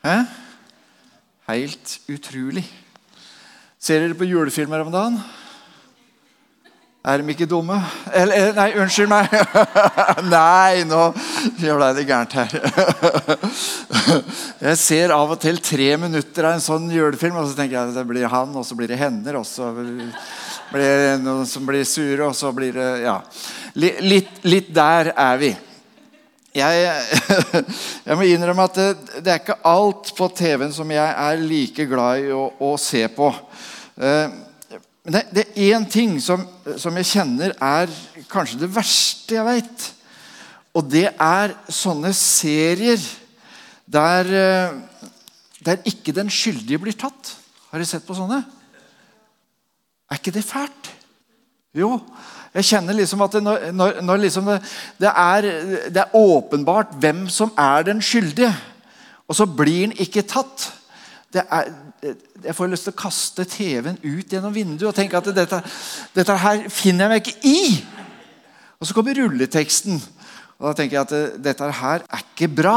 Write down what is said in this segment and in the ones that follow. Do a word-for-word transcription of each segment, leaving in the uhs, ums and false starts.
Hæ? Helt utrolig. Ser dere på julefilmer om dagen? Er de ikke dumme? Eller, nei, unnskyld meg. Nei, nå ble det gærent her. Jeg ser av og til tre minutter av en sånn julefilm, og så tenker jeg at det blir han, og så blir det hender, og så blir det noen som blir sure, og så blir det, ja. Litt, litt der er vi. Jeg, jeg må innrømme at det, det er ikke alt på T V-en som jeg er like glad i å, å se på. Men det, det er en ting som, som jeg kjenner er kanskje det verste jeg vet. Og det er sånne serier der, der ikke den skyldige blir tatt. Har dere sett på sånne? Er ikke det fælt? Jo, jeg kjenner liksom at det, når, når, når liksom det, det, er, det er åpenbart hvem som er den skyldige, og så blir den ikke tatt. Det er, jeg får lyst til å kaste T V-en ut gjennom vinduet og tenke at dette, dette her finner jeg meg ikke i. Og så kommer rulleteksten, og da tenker jeg at dette her er ikke bra.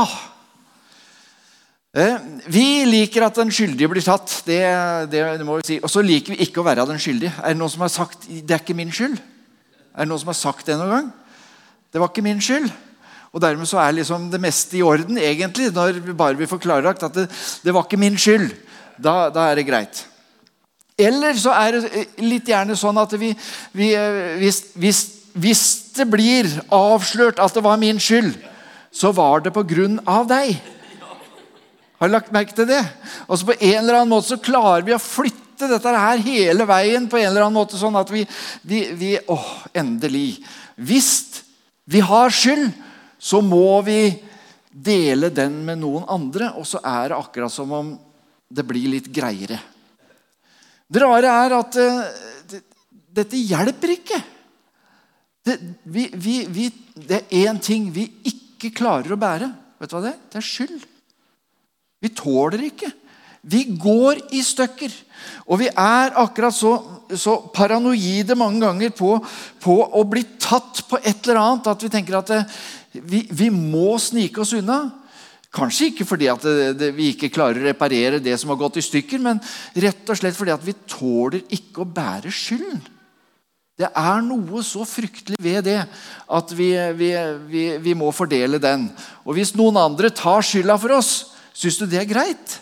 Vi liker at den skyldige blir tatt, det, det, det må vi si. Og så liker vi ikke å være den skyldige. Er det noen som har sagt, det er ikke min skyld? Er det noen som har sagt det noen gang? Det var ikke min skyld. Og dermed så er liksom det meste i orden egentlig, når vi bare vil få klarlagt at det, det var ikke min skyld. Da, da er det greit. Eller så er det litt gjerne sånn at vi, vi, hvis, hvis, hvis det blir avslørt at det var min skyld, så var det på grunn av deg. Har du lagt merke til det? Og så på en eller annen måte så klarer vi å flytte dette her hele veien på en eller annen måte, sånn at vi, vi, vi åh, endelig. Hvis vi har skyld, så må vi dele den med noen andre, og så er det akkurat som om det blir litt greiere. Det rare er at uh, det, dette hjelper ikke. Det, vi, vi, vi, det er en ting vi ikke klarer å bære. Vet du hva det er? Det er skyld. Vi tåler ikke. Vi går i stykker. Og vi er akkurat så, så paranoide mange ganger på, på å bli tatt på et eller annet, at vi tenker at det, vi, vi må snike oss unna. Kanskje ikke fordi at det, det, vi ikke klarer å reparere det som har gått i stykker, men rett og slett fordi at vi tåler ikke å bære skylden. Det er noe så fryktelig ved det at vi, vi, vi, vi må fordele den. Og hvis noen andre tar skylda for oss, synes du det er greit?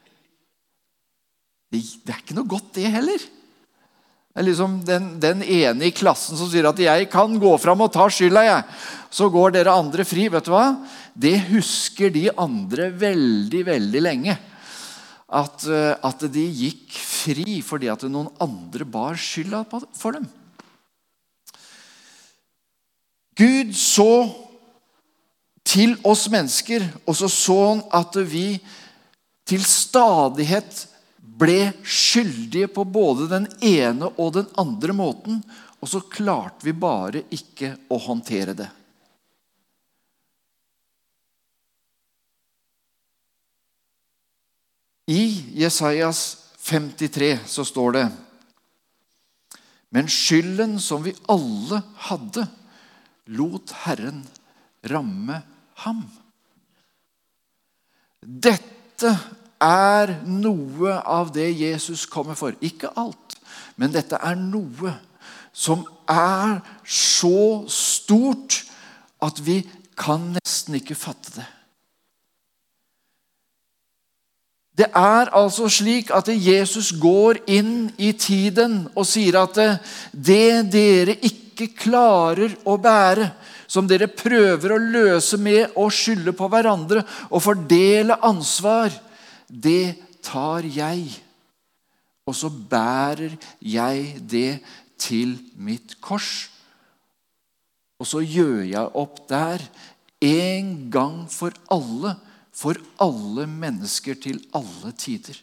Det, det er ikke noe godt det heller. Det er liksom den, den ene i klassen som sier at jeg kan gå fram og ta skylda, jeg. Så går dere andre fri, vet du hva? Det husker de andre veldig, veldig lenge. At, at de gikk fri fordi at noen andre bar skylda for dem. Gud så til oss mennesker, og så så han at vi til stadighet ble skyldige på både den ene og den andre måten, og så klarte vi bare ikke å håndtere det. I Jesajas femtitre så står det: men skylden som vi alle hadde, lot Herren ramme ham. Dette er noe av det Jesus kommer for. Ikke alt, men dette er noe som er så stort at vi kan nesten ikke fatte det. Det er altså slik at Jesus går inn i tiden og sier at det dere ikke klarer å bære, som dere prøver å løse med å skylde på hverandre og fordele ansvar, det tar jeg. Og så bærer jeg det til mitt kors. Og så gjør jeg opp der en gang for alle, for alle mennesker til alle tider.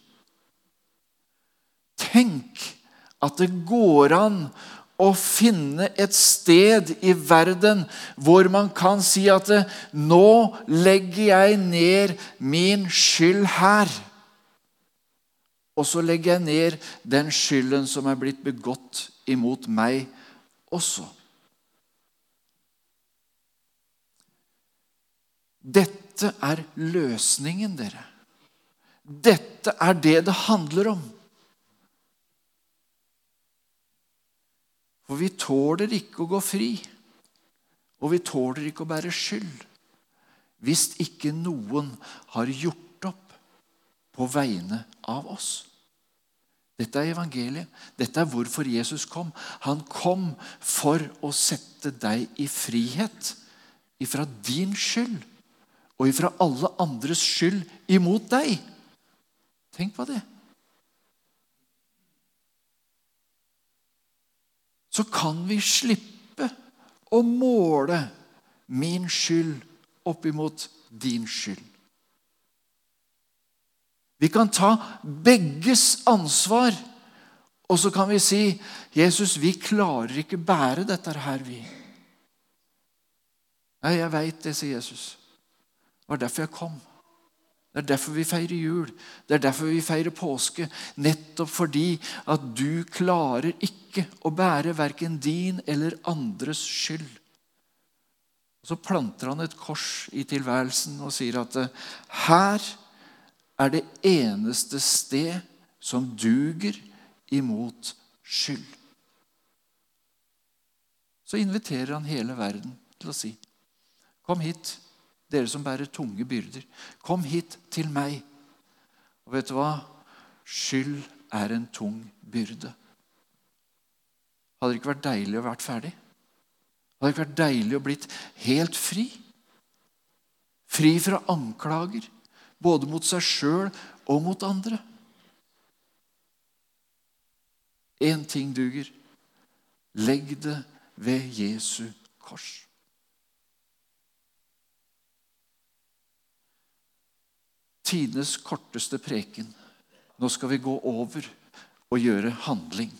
Tenk at det går an å finne et sted i verden hvor man kan si at nå legger jeg ned min skyld her. Og så legger jeg ned den skylden som er blitt begått imot meg også. Dette er løsningen, dere. Dette er det det handler om. For vi tåler ikke å gå fri, og vi tåler ikke å bære skyld, hvis ikke noen har gjort opp på vegne av oss. Dette er evangeliet. Dette er hvorfor Jesus kom. Han kom for å sette deg i frihet ifra din skyld og ifra alle andres skyld imot deg. Tenk på det. Så kan vi slippe å måle min skyld opp imot din skyld. Vi kan ta begges ansvar, og så kan vi si, Jesus, vi klarer ikke bære dette her, vi. Nei, jeg vet det, sier Jesus. Det var derfor jeg kom. Det er derfor vi feirer jul. Det er derfor vi feirer påske. Nettopp fordi at du klarer ikke å bære hverken din eller andres skyld. Så planter han et kors i tilværelsen og sier at her er det eneste sted som duger imot skyld. Så inviterer han hele verden til å si, kom hit, dere som bærer tunge byrder. Kom hit til meg. Og vet du hva? Skyld er en tung byrde. Hadde det ikke vært deilig å vært ferdig? Hadde det ikke vært deilig å blitt helt fri? Fri fra anklager, både mot seg selv og mot andre. En ting duger. Legg det ved Jesu kors. Tidenes korteste preken. Nå skal vi gå over og gjøre handling.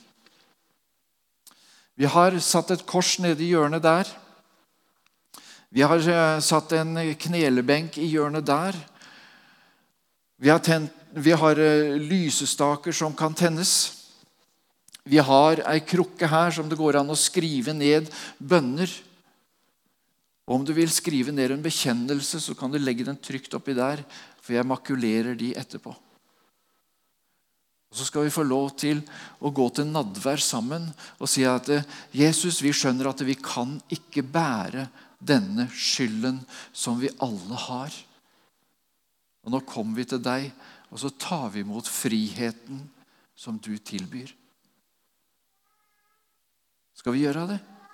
Vi har satt et kors nede i hjørnet der. Vi har satt en knelebenk i hjørnet der. Vi har, tent, vi har lysestaker som kan tennes. Vi har ei krukke her som det går an å skrive ned bønner. Og om du vil skrive ned en bekjennelse, så kan du legge den trygt oppi der, for jeg makulerer de etterpå. Og så skal vi få lov til å gå til nadvær sammen og si at Jesus, vi skjønner at vi kan ikke bære denne skylden som vi alle har. Og nå kommer vi til deg, og så tar vi imot friheten som du tilbyr. Skal vi gjøre det?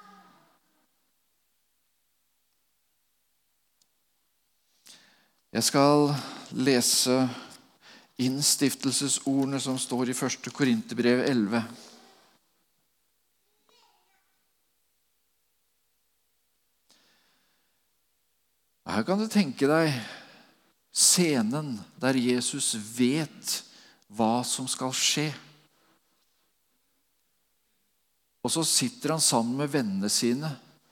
Jeg skal lese innstiftelsesordene som står i første Korinterbrev elleve. Her kan du tenke deg scenen der Jesus vet hva som skal skje. Og så sitter han sammen med vennene sine.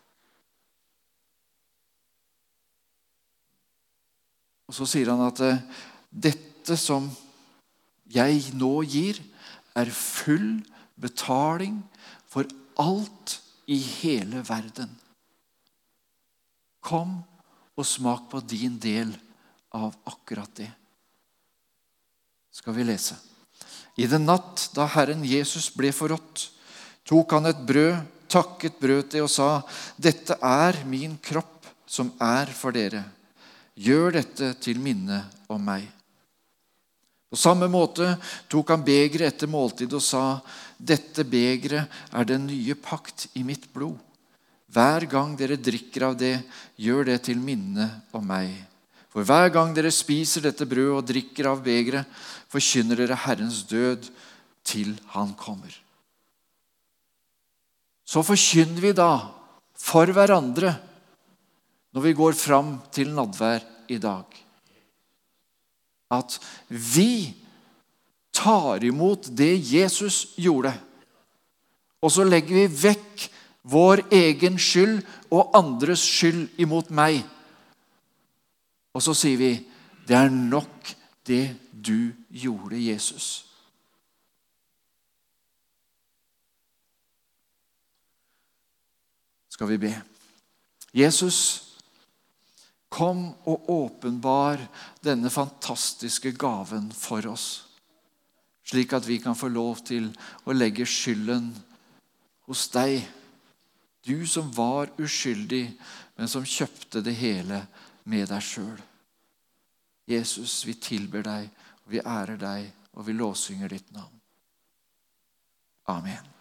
Og så sier han at dette som jeg nå gir, er full betaling for alt i hele verden. Kom og smak på din del av akkurat det. Skal vi lese. I den natt da Herren Jesus ble forrådt, tok han et brød, takket brød til og sa, dette er min kropp som er for dere. Gjør dette til minne om meg. På samme måte tok han begeret etter måltid og sa, dette begeret er den nye pakt i mitt blod. Hver gang dere drikker av det, gjør det til minne om meg. For hver gang dere spiser dette brød og drikker av begeret, forkynner dere Herrens død til han kommer. Så forkynner vi da for hverandre når vi går fram til nadvær i dag, at vi tar imot det Jesus gjorde, og så legger vi vekk vår egen skyld og andres skyld imot meg. Og så sier vi, det er nok det du gjorde, Jesus. Skal vi be. Jesus, Kom og åpenbar denne fantastiske gaven for oss, slik at vi kan få lov til å legge skylden hos deg. Du som var uskyldig, men som kjøpte det hele med deg selv. Jesus, vi tilber deg, og vi ærer deg, og vi lovsynger ditt navn. Amen.